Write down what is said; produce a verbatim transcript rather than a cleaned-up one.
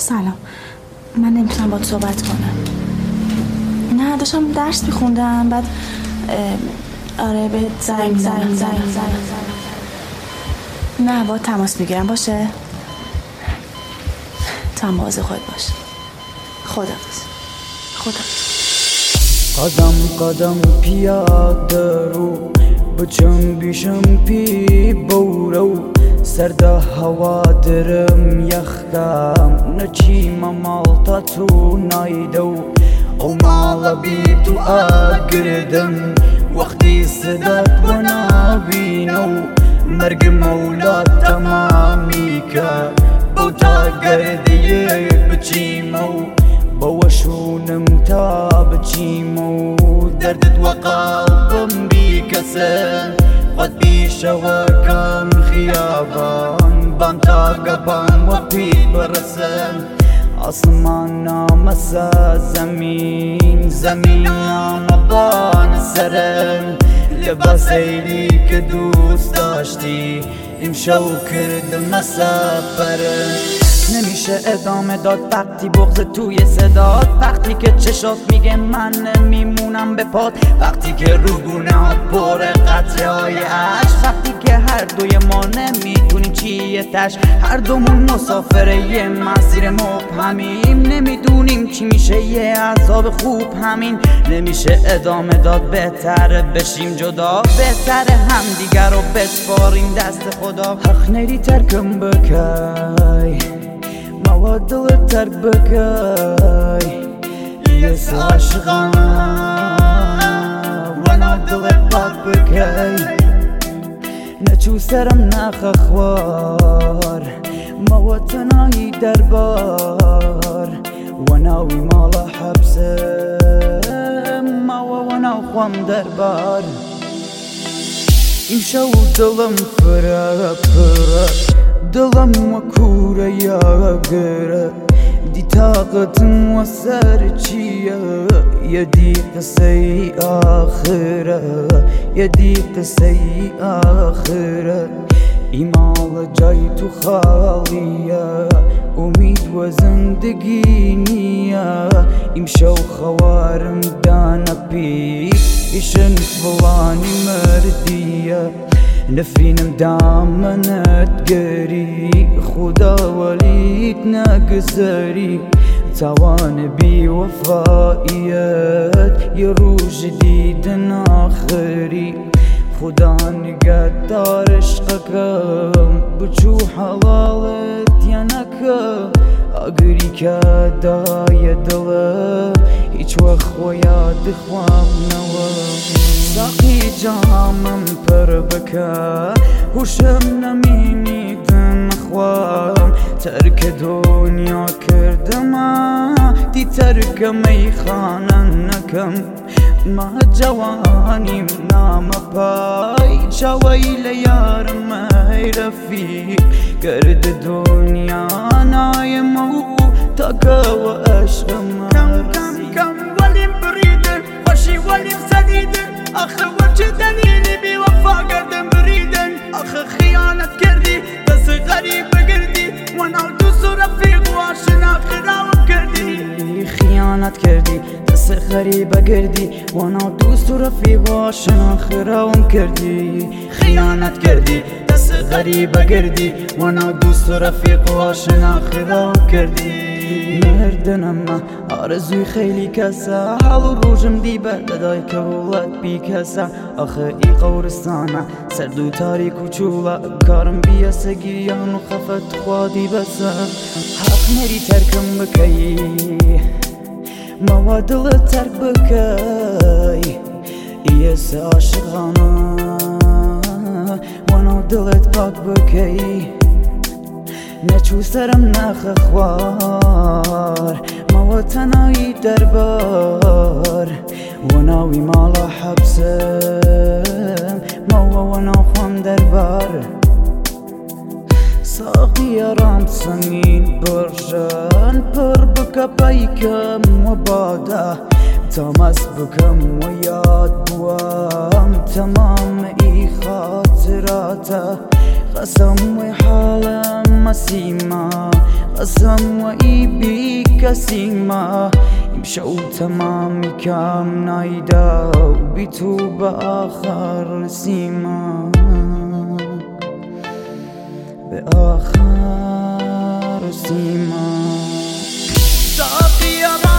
سلام، من نمیتونم باهات صحبت کنم. نه داشتم درس میخوندم، بعد آره به زنگ زنگ زنگ زنگ نه با تماس میگیرم. باشه تو هم مواظب خودت باش. خداحافظ. خداحافظ. قدم قدم پیاده رو بچم بیشم پی بورو سرده هوا درم یخکم نچیم مالتا تو نایدو او مالا بی تو آگردم وقتی صدات بنا بینو مرگ مولا تمامی که بوتا گردیه بچیمو بوشونم تا بچیمو دردت وقلبم بی کسن قد بیشوا کم خیابان بان تا قبان و پی برسن آسمان نامسا زمین زمین نامبان سرم لباس ایلی که دوست داشتی امشو کردم مسافرم نمیشه ادامه داد وقتی بغض توی صدات وقتی که چشات میگه من نمیمونم به پات وقتی که روگونهات پر قطره های عشق وقتی که هر دوی ما نمیدونیم چیه تش هر دومون مسافره یه مسیر مبهمیم نمیدونیم چی میشه یه عذاب خوب همین نمیشه ادامه داد بهتره بشیم جدا بهتره همدیگر رو بسپاریم دست خدا حق نری ترکم بکی ما دلت ترک بکی یس عاشقم وانا دلت پاک بکی نچو سرم نخ خوار ما تنایی دربار وناوی مالا حبسم ما وناو خوام دربار امشو دلم فرا فرا دلم وكورة يا قرة دي طاقتم وسر چيا يدي قصي آخرة يدي قصي آخرة إيمال جاي تو خالية أميد وزندگي نيا امشو خوارم دانا بي إشن فلاني مردية نفرینم دامنت گری خدا ولیت نگذاری توان بی وفاییت یه روز دیدن آخری خدا نگهدار عشقکم بچو حلالت یا نکه اگری که دای دلم هیچ وقت و یاد خوام نوه ساقی جامم پر بکه هوشم نمینیدن خوام ترک دنیا کردم دی ترک میخانه نکم ما جوانیم نام پای جویل یارم ای رفیق گرد دنیا نایمو تاکه و عشقم کم کم کم ولیم بریدن خوشی ولیم سدیدن آخه وچه دلیلی بی وفا کردن بریدن آخه خیانت کردی دست غریب بگردی وناو دوست و رفیق و آشنا خراب کردی خیانت کردی دست غریب بگردی وناو دوست و رفیق و آشنا خراب کردی خیانت کردی دست غریب بگردی وناو دوست و رفیق و آشنا خراب کردی مردنم آرزوی خیلی کسا حال و روژم دیبه لدای کولت بی کسا آخه ای قورستانه سرد و تاریک و چوله کارم بیاسه گیریان و خفت خوادی بسه حق نری ترکم بکی ما دلت ترک بکی ایس عاشقانه وانا دلت پاک بکی نچو سرم نخ خوار ما تنایی دربار وناوی مالا حبسم ما وناو خوام دربار ساقی رام سمین برجان پر بکا پیکم و باده تماس بکم و یاد بوام تمام ای خاطراته قسم و حالم ما سیما قسم و ای بی کسی ما امشو تمامی کام نایدا و بی تو به آخر سیما به آخر سیما ساقی